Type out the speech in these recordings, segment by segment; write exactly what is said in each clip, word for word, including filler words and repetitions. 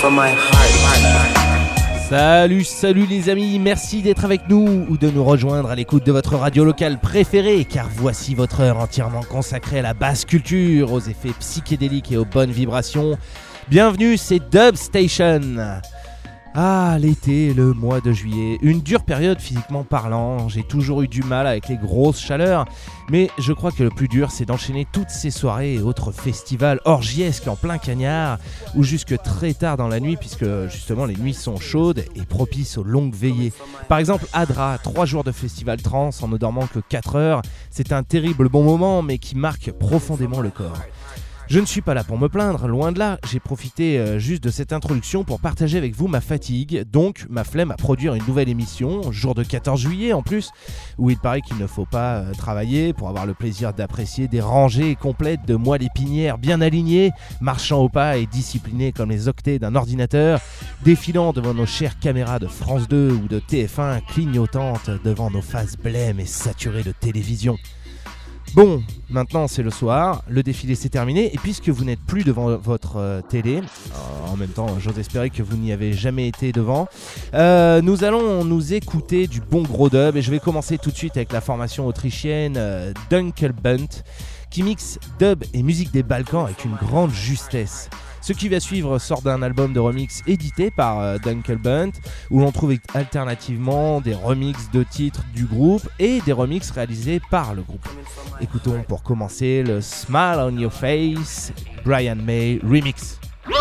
for my heart. Salut, salut les amis, merci d'être avec nous ou de nous rejoindre à l'écoute de votre radio locale préférée, car voici votre heure entièrement consacrée à la basse culture, aux effets psychédéliques et aux bonnes vibrations. Bienvenue, c'est Dub Station. Ah, l'été, le mois de juillet, une dure période physiquement parlant, j'ai toujours eu du mal avec les grosses chaleurs, mais je crois que le plus dur c'est d'enchaîner toutes ces soirées et autres festivals orgiesques en plein cagnard, ou jusque très tard dans la nuit, puisque justement les nuits sont chaudes et propices aux longues veillées. Par exemple, Adra, trois jours de festival trans en ne dormant que quatre heures, c'est un terrible bon moment, mais qui marque profondément le corps. Je ne suis pas là pour me plaindre, loin de là, j'ai profité euh, juste de cette introduction pour partager avec vous ma fatigue, donc ma flemme à produire une nouvelle émission, jour de quatorze juillet en plus, où il paraît qu'il ne faut pas euh, travailler pour avoir le plaisir d'apprécier des rangées complètes de moelles épinières bien alignées, marchant au pas et disciplinés comme les octets d'un ordinateur, défilant devant nos chères caméras de France deux ou de T F un, clignotantes devant nos faces blêmes et saturées de télévision. Bon, maintenant c'est le soir, le défilé s'est terminé et puisque vous n'êtes plus devant votre euh, télé, euh, en même temps j'ose espérer que vous n'y avez jamais été devant, euh, nous allons nous écouter du bon gros dub et je vais commencer tout de suite avec la formation autrichienne euh, Dunkelbunt qui mixe dub et musique des Balkans avec une grande justesse. Ce qui va suivre sort d'un album de remix édité par euh, Dunkelbunt, où l'on trouve alternativement des remixes de titres du groupe et des remixes réalisés par le groupe. Écoutons pour commencer le Smile on Your Face, Brian May Remix.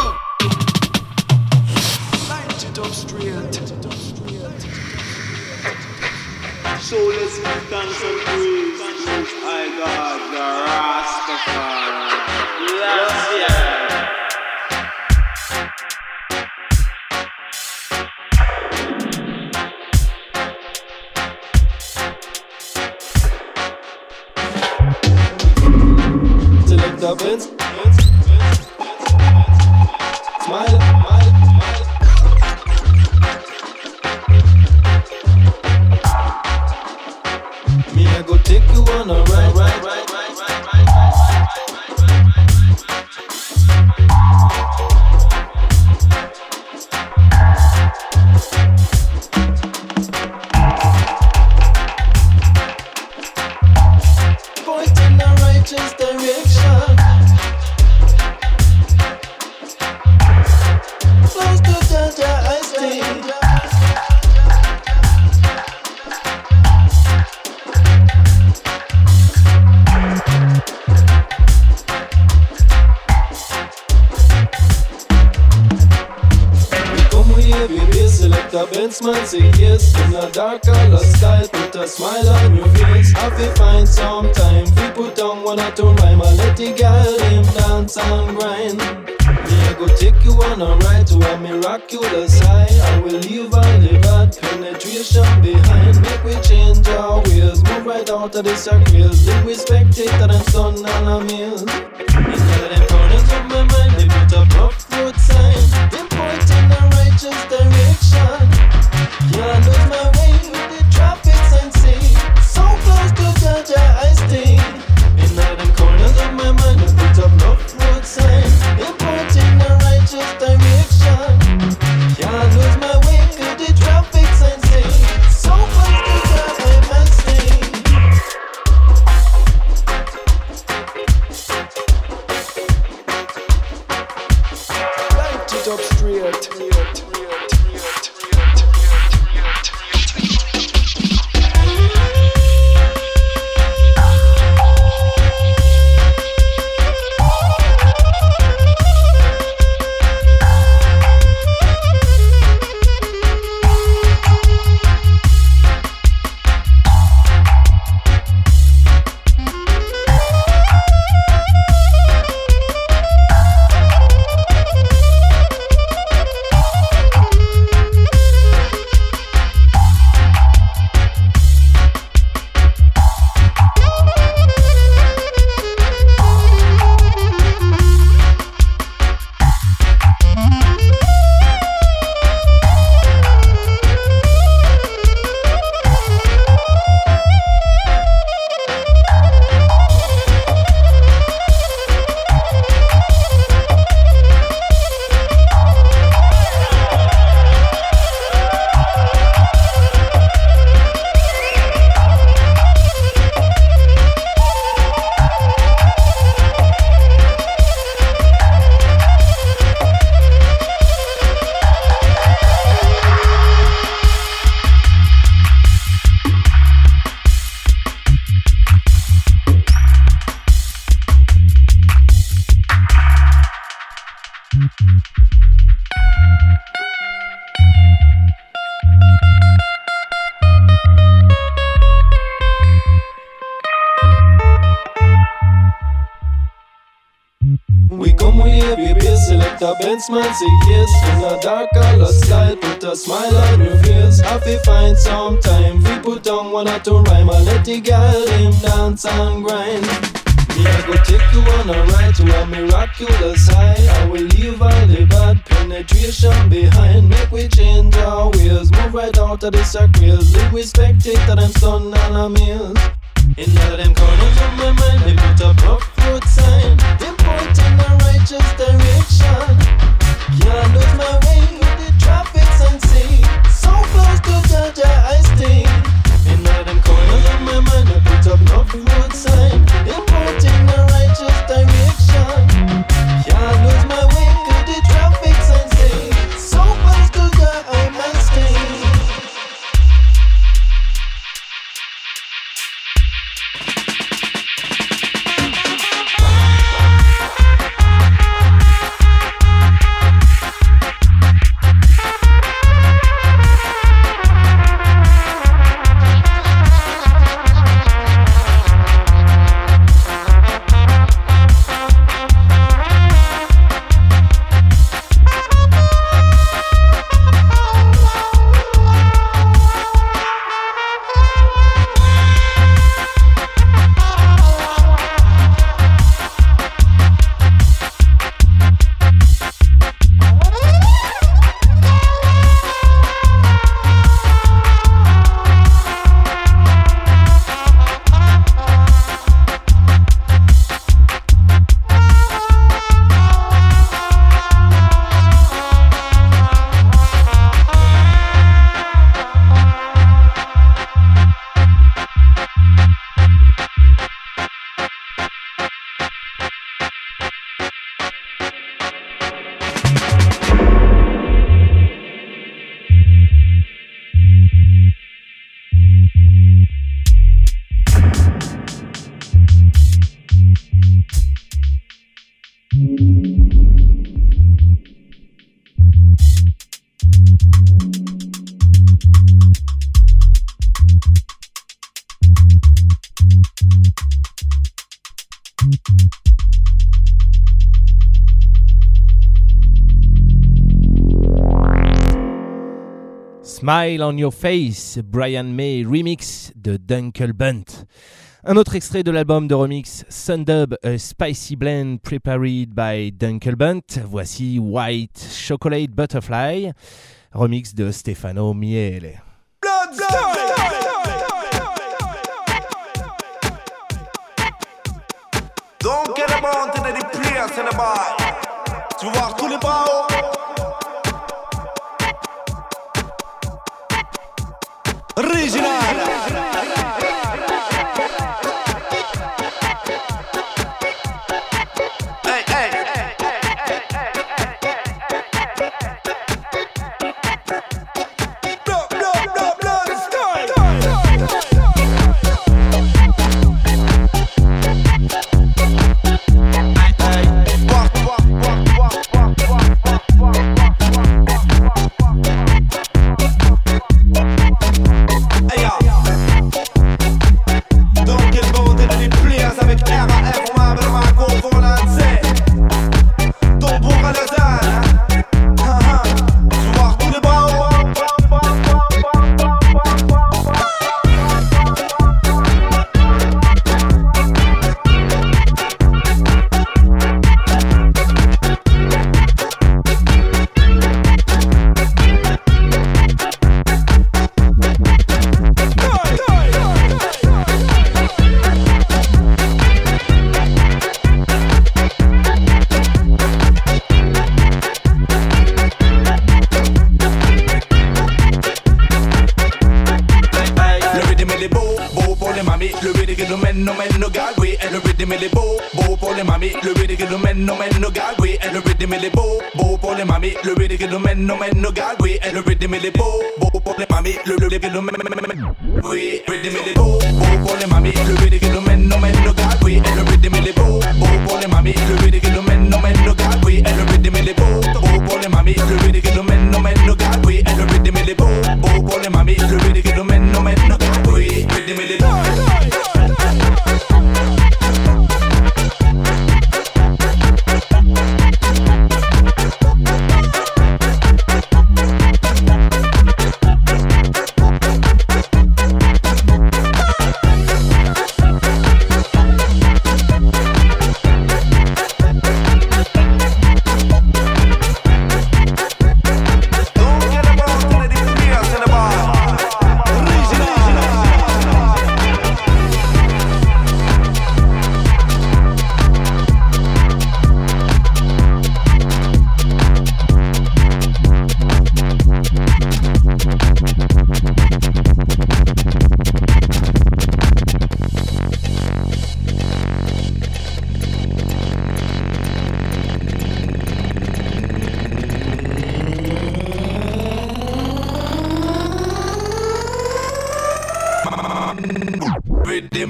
So let's give thanks and praise to my God, the Rastafari. Yes, yeah. Select up and smile, smile. Me, I go take you on a ride, ride, ride, ride, ride, ride, ride. Point in the righteous direction. Close to Delta, I stay. Select a Benchman, say yes. In a dark color style, put a smile on your face. Have to find some time, we put on one or two rhyme. I let the girl them dance and grind. Me I go take you on a ride to a miraculous high. I will leave all the bad penetration behind. Make we change our ways, move right out of the circles. Live with spectator and son and a meal. Instead of them corners of my mind, they put a rough road sign. They point in the righteous direction. Can't lose my way with the traffic sign say. So close to Delta I stay. In all them corners of my mind they put up rough road sign. They point in the righteous direction. Can't lose my way with the traffic sign say. So close to Delta I stay. Light it up straight. heavy bass, selector Benchman say yes. In a dark color style, put a smile on your face. Have to find some time, we put on one or two rhyme, and let the girl them dance and grind. Me I go take you on a ride to a miraculous high. I will leave all the bad penetration behind. Make we change our ways, move right out of the circles. Live with spectator them son and a meals. In all them corners of my mind, they put a rough road sign. They point in the righteous direction. Can't lose my way with the traffic sign. See, so close to Georgia I stay. In all them corners of my mind, they put a rough road sign. They point in the righteous direction. Can't lose my way with the traffic sign. See, so close to Georgia I might stay. Smile on Your Face, Brian May remix de Dunkel Bunt. Un autre extrait de l'album de remix Sundub, A Spicy Blend Prepared by Dunkel Bunt. Voici White Chocolate Butterfly, remix de Stefano Miele. Blood, blood, don't get about to the players in the bar. Tu vas voir tous les bras. Original. Hey, hey, hey, hey, hey, hey. Blood, blood, blood, blood, style. Hey, hey. Walk, walk, walk, walk, walk, walk, walk, walk.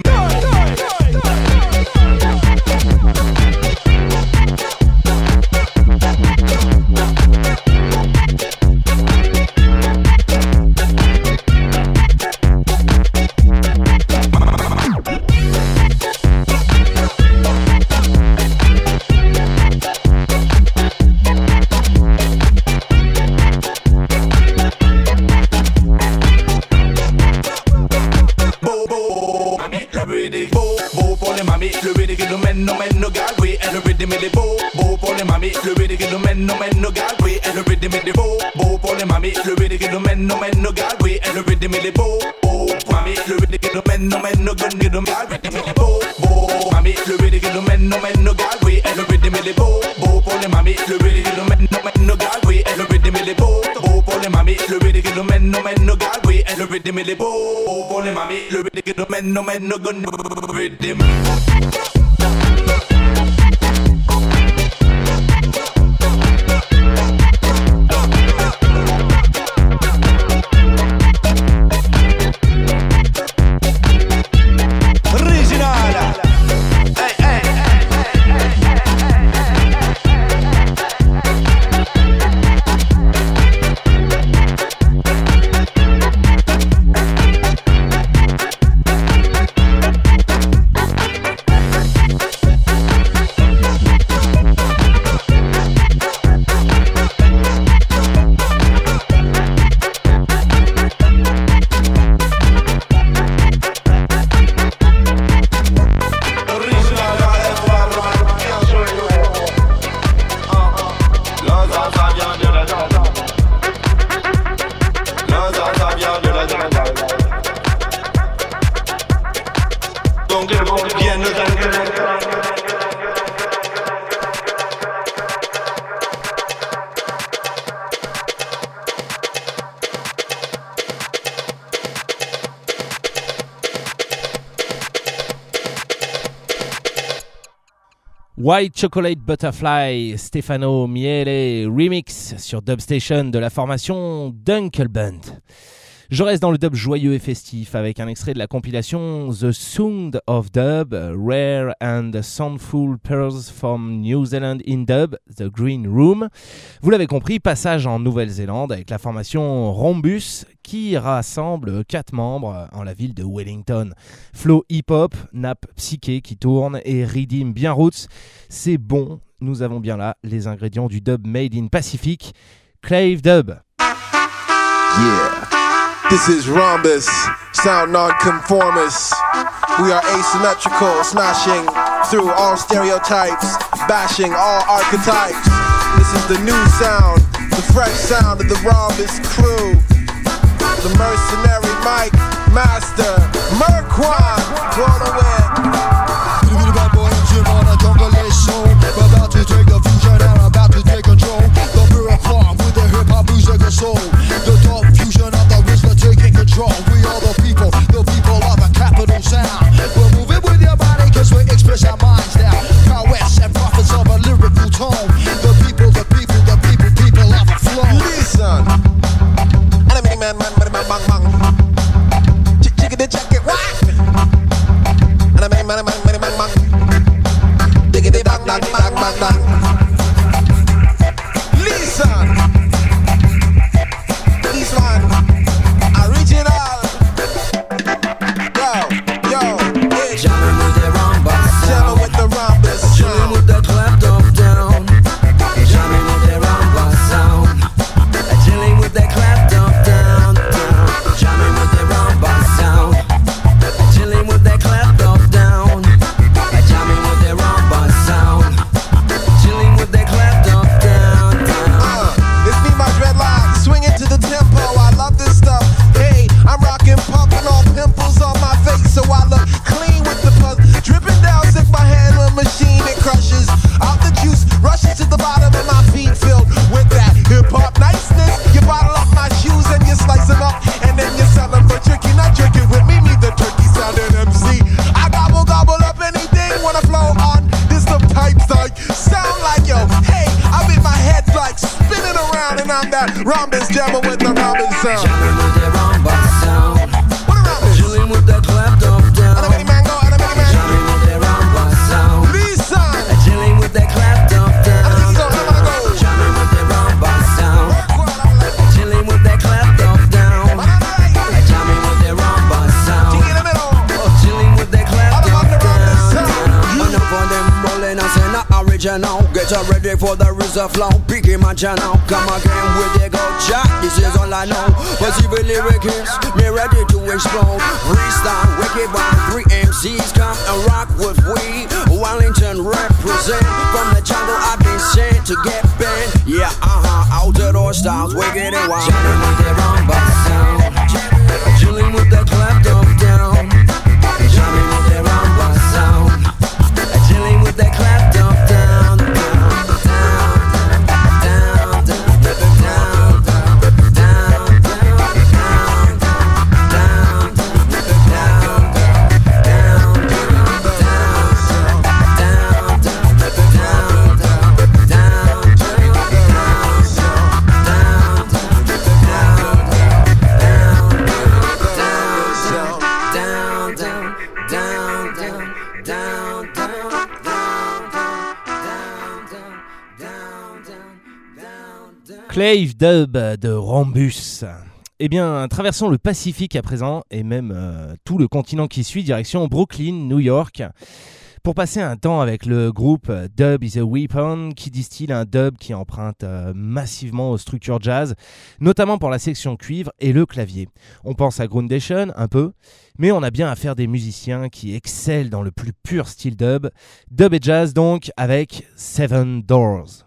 rhythm. No man, no gun, rhythm. White Chocolate Butterfly, Stefano Miele remix sur Dubstation de la formation Dunkle Band. Je reste dans le dub joyeux et festif avec un extrait de la compilation The Sound of Dub, Rare and Soundful Pearls from New Zealand in Dub, The Green Room. Vous l'avez compris, passage en Nouvelle-Zélande avec la formation Rhombus qui rassemble quatre membres en la ville de Wellington. Flow hip-hop, nappe psyché qui tourne et rhythm bien roots. C'est bon, nous avons bien là les ingrédients du dub made in Pacific, Clave Dub. Yeah. This is Rhombus, sound non-conformist. We are asymmetrical, smashing through all stereotypes, bashing all archetypes. This is the new sound, the fresh sound of the Rhombus crew. The mercenary Mike Master, Merquan, roll away. Bad boy and Jim on a jungle show. About to take the fusion and about to take control. The pure farm with the hip hop music and soul. The top fusion of the Whistler taking control. We are the people, the people of the capital sound. We're moving with your body cause we express our minds now. Prowess and prophets of a lyrical tone. The people, the people, the people, people of a flow. Listen, enemy man, man, man, man, bang, bang. Chicken the jacket, what? Enemy man, man, man, man, bang. Diggity dang, dang, dang, dang, dang. Listen, this one, original. Yo, yo, hey. Jamming with the Rhombus sound. Jamming with the Rhombus Chilling sound. with the clapped up down. Jamming with the Rhombus sound. Chilling with the clapped up down, down. Jamming with the Rhombus sound. Chilling with the clapped up down. Jamming with the Rhombus sound. original. Get her ready for the rooster flow. Picking my channel. Come again with the go chat. This is all I know. Possible lyric is me ready to explode. Freestyle, wicked by three M Cs. Come and rock with we. Wellington represent. From the jungle I've been sent to get bent. Yeah, uh-huh. Outdoor styles, wicked and wild. Jamming with the rumba sound. Chilling with the clap dump down. Jamming with the rumba sound. Chilling with the clap dump down. Down, down, down, down, down, down, down, down, Clave Dub de Rhombus. Eh bien, traversons le Pacifique à présent, et même euh, tout le continent qui suit, direction Brooklyn, New York, pour passer un temps avec le groupe Dub is a Weapon, qui distille un dub qui emprunte euh, massivement aux structures jazz, notamment pour la section cuivre et le clavier. On pense à Groundation un peu, mais on a bien affaire des musiciens qui excellent dans le plus pur style dub. Dub et jazz donc, avec Seven Doors.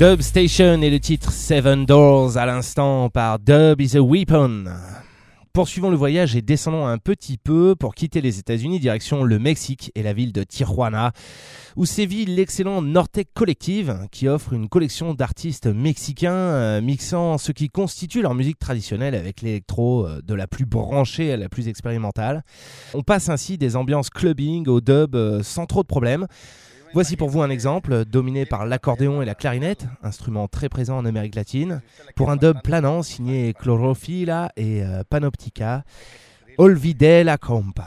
Dub Station et le titre Seven Doors à l'instant par Dub is a Weapon. Poursuivons le voyage et descendons un petit peu pour quitter les États-Unis, direction le Mexique et la ville de Tijuana, où sévit l'excellent Nortec Collective, qui offre une collection d'artistes mexicains euh, mixant ce qui constitue leur musique traditionnelle avec l'électro euh, de la plus branchée à la plus expérimentale. On passe ainsi des ambiances clubbing au dub euh, sans trop de problèmes. Voici pour vous un exemple, dominé par l'accordéon et la clarinette, instrument très présent en Amérique latine, pour un dub planant signé Chlorofila et euh, Panoptica, Olvidé la Compa.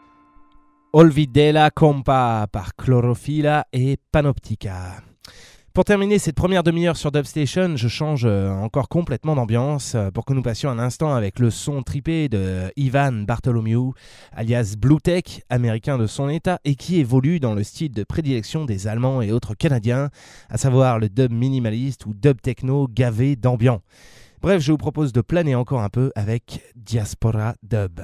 Olvidé la Compa par Chlorofila et Panoptica. Pour terminer cette première demi-heure sur Dubstation, je change encore complètement d'ambiance pour que nous passions un instant avec le son tripé de Ivan Bartholomew, alias Blue Tech, américain de son état et qui évolue dans le style de prédilection des Allemands et autres Canadiens, à savoir le dub minimaliste ou dub techno gavé d'ambiance. Bref, je vous propose de planer encore un peu avec Diaspora Dub.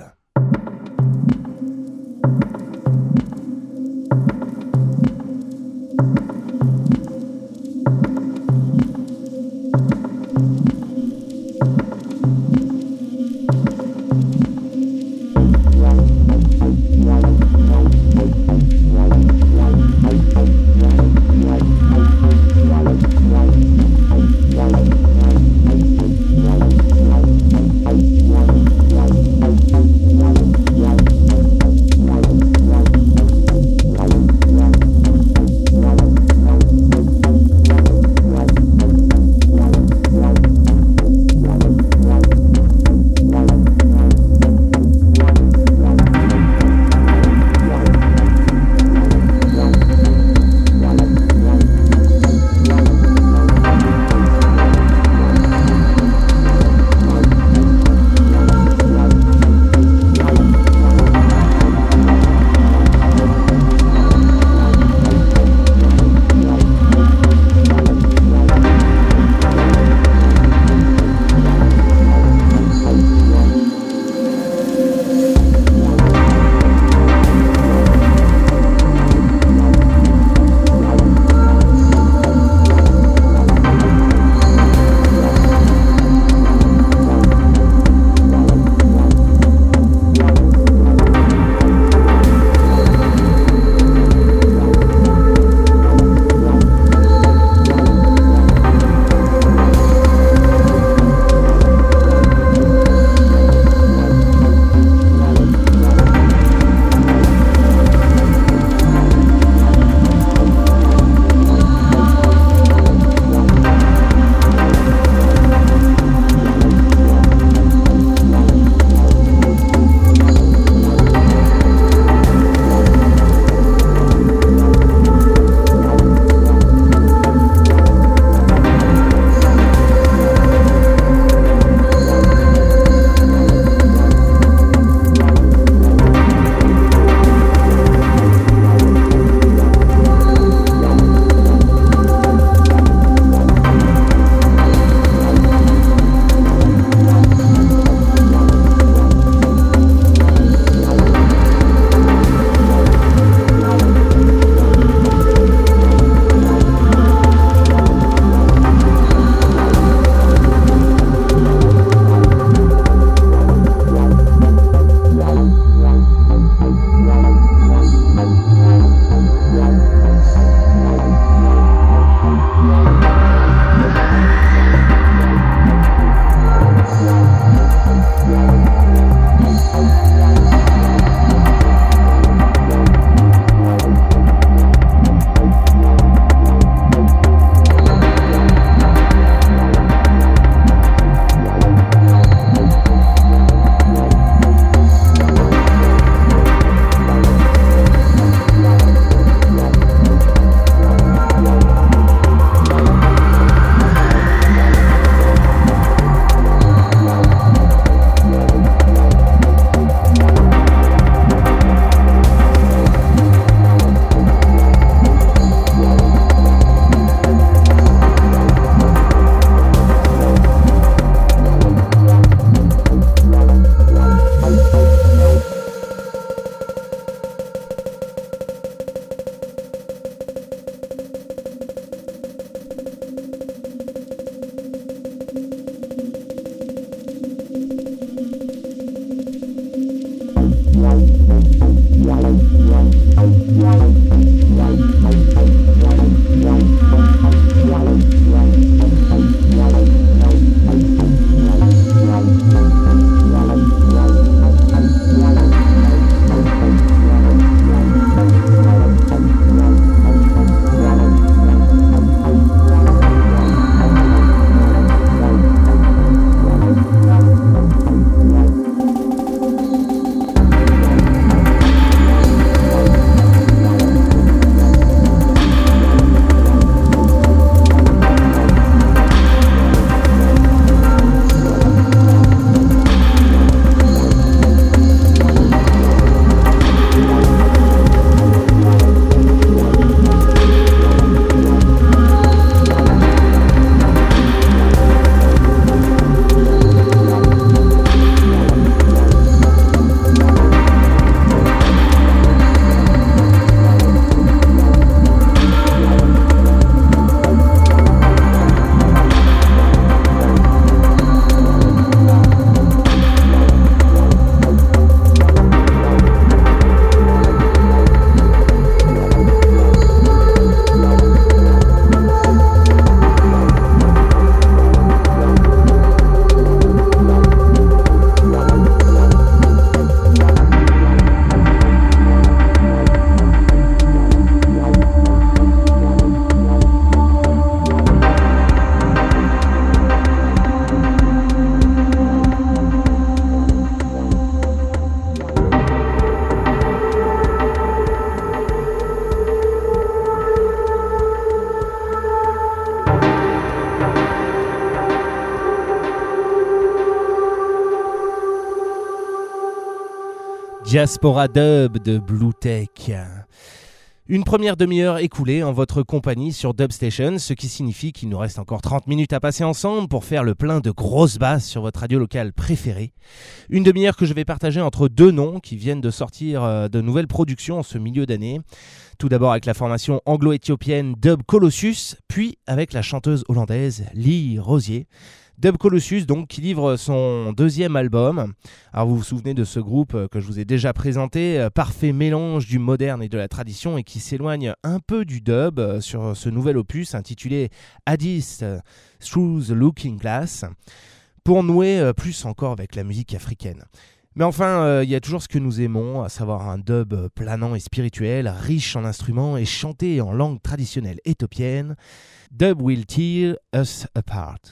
Diaspora Dub de Bluetech. Une première demi-heure écoulée en votre compagnie sur Dub Station, ce qui signifie qu'il nous reste encore trente minutes à passer ensemble pour faire le plein de grosses basses sur votre radio locale préférée. Une demi-heure que je vais partager entre deux noms qui viennent de sortir de nouvelles productions en ce milieu d'année. Tout d'abord avec la formation anglo-éthiopienne Dub Colossus, puis avec la chanteuse hollandaise Lee Rosier. Dub Colossus, donc, qui livre son deuxième album. Alors, vous vous souvenez de ce groupe que je vous ai déjà présenté, parfait mélange du moderne et de la tradition et qui s'éloigne un peu du dub sur ce nouvel opus intitulé Addis Through the Looking Glass, pour nouer plus encore avec la musique africaine. Mais enfin, il euh, y a toujours ce que nous aimons, à savoir un dub planant et spirituel, riche en instruments et chanté en langue traditionnelle éthiopienne. Dub will tear us apart.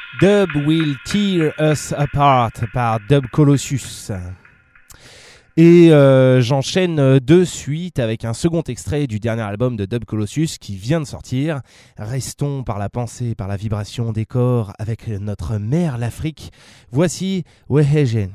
Dub Will Tear Us Apart par Dub Colossus. Et euh, j'enchaîne de suite avec un second extrait du dernier album de Dub Colossus qui vient de sortir. Restons par la pensée, par la vibration des corps avec notre mère l'Afrique. Voici Wehegen.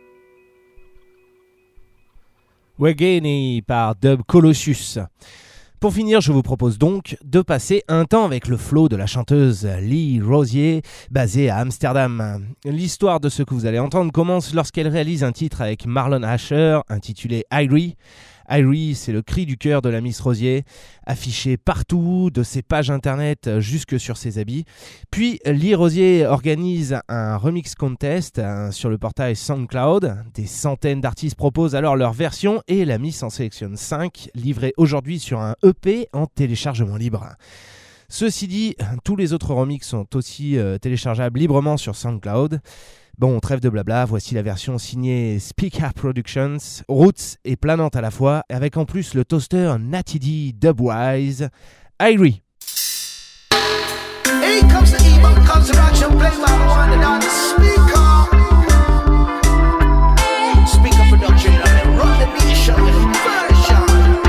Wegeni par Dub Colossus. Pour finir, je vous propose donc de passer un temps avec le flow de la chanteuse Lee Rosier, basée à Amsterdam. L'histoire de ce que vous allez entendre commence lorsqu'elle réalise un titre avec Marlon Asher, intitulé Irie. Irie, c'est le cri du cœur de la Miss Rosier, affiché partout, de ses pages internet jusque sur ses habits. Puis, Lee Rosier organise un remix contest hein, sur le portail SoundCloud. Des centaines d'artistes proposent alors leur version et la Miss en sélectionne cinq, livrés aujourd'hui sur un E P en téléchargement libre. Ceci dit, tous les autres remixes sont aussi euh, téléchargeables librement sur SoundCloud. Bon, trêve de blabla, voici la version signée Speak Up Productions, roots et planante à la fois, avec en plus le toaster Natty D Dubwise, Irie. Here comes the evil construction, play by the one and on the speaker. Speaker production, I mean, run the nation with version.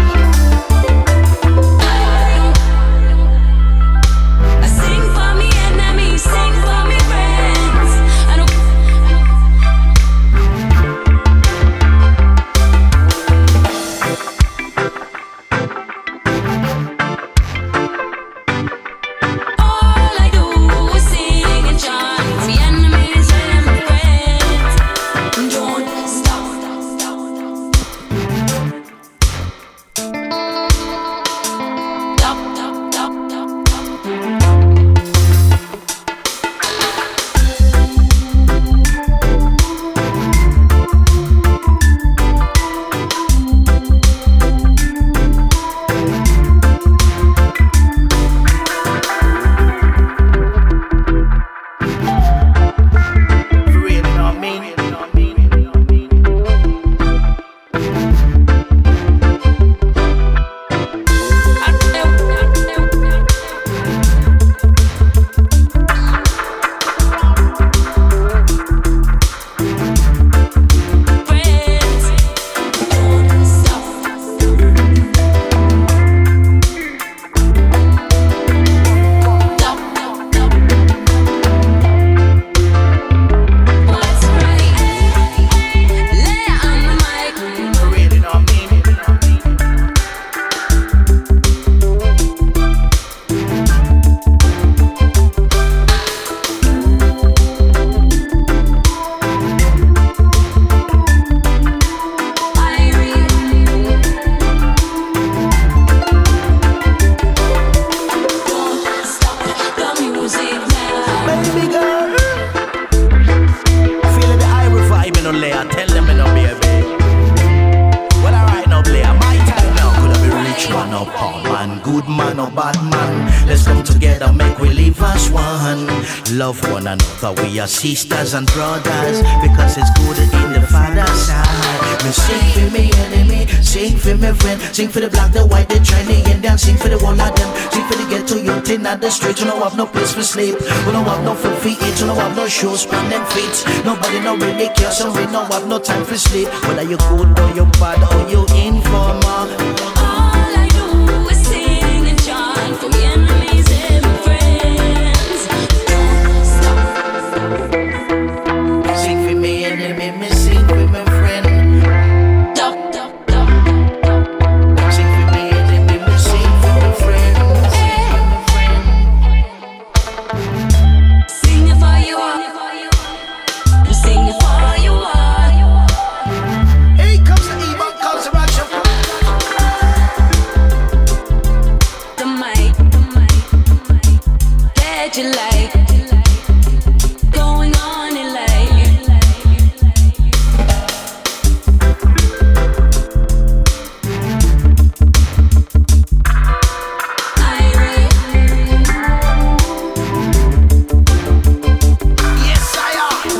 I sing for me enemies, sing for me friends. I don't all I do is sing and chant for me enemies and my friends. Don't stop. Stop, stop, stop, stop, stop. For real, you know what I mean? For real, you know what I mean? Baby girl, feeling the Irish vibe in Olea. Tell them in a baby. Well, alright now, Blair. My time now. Could I be rich man or poor man, good man or bad man? Let's come together, make we live as one. Love one another, we are sisters and brothers, because it's good in the Father's side. Me sing for me enemy, sing for me friend, sing for the black, the white, the Chinese, Indian, sing for the whole of them, sing for the ghetto youth in the streets. You don't have no place for sleep, we don't have no food for eat, you don't have no shoes on them feet. Nobody no really cares, so we don't have no time for sleep. Whether you good or you bad or you informer. All I do is sing and chant for me enemies and my friends. Don't stop. Sing for me enemy, me sing for my friend. Stop, stop, stop. Sing for me enemy, me sing for my friend. Sing it for you all. Sing it for you all. Here comes the evil construction. The mic, the mic, that you like, going on in life. Yes, I am.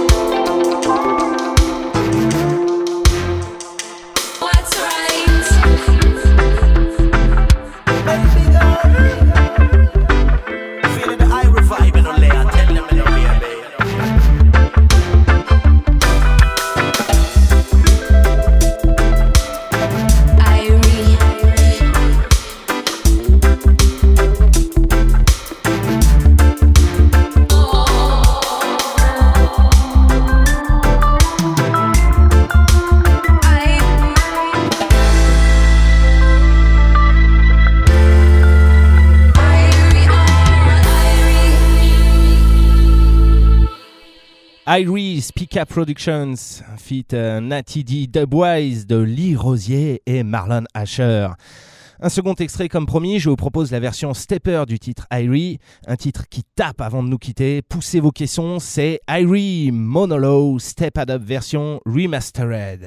What's right? Irie, Speak-Up Productions, feat euh, Natty D. Dubwise de Lee Rosier et Marlon Asher. Un second extrait comme promis, je vous propose la version stepper du titre Irie, un titre qui tape avant de nous quitter. Poussez vos caissons, c'est Irie Monolo Step It Up version remastered.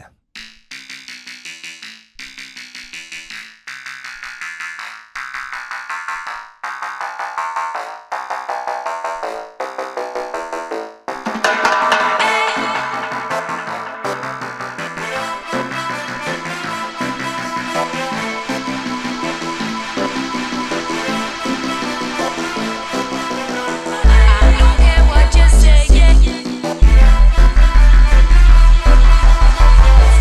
What you say, yeah.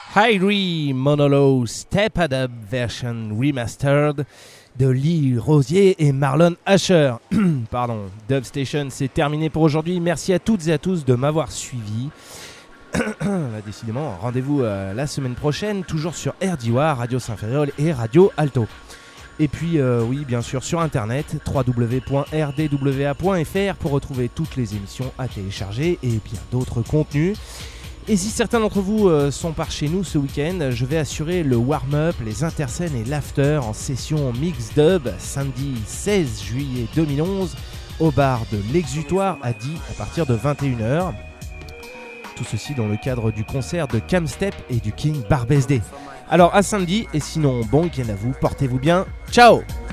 Hyrie Monolo Step It Up version remastered de Lee Rosier et Marlon Asher. Pardon, Dub Station, c'est terminé pour aujourd'hui. Merci à toutes et à tous de m'avoir suivi. Décidément, rendez-vous euh, la semaine prochaine, toujours sur R D W A, Radio Saint-Ferréol et Radio Alto. Et puis, euh, oui, bien sûr, sur internet, w w w point r d w a point f r pour retrouver toutes les émissions à télécharger et bien d'autres contenus. Et si certains d'entre vous euh, sont par chez nous ce week-end, je vais assurer le warm-up, les interscènes et l'after en session mix dub samedi seize juillet deux mille onze au bar de l'Exutoire à Die à partir de vingt et une heures. Tout ceci dans le cadre du concert de Camstep et du King Barbesday. Alors à samedi, et sinon bon week-end à vous, portez-vous bien, ciao.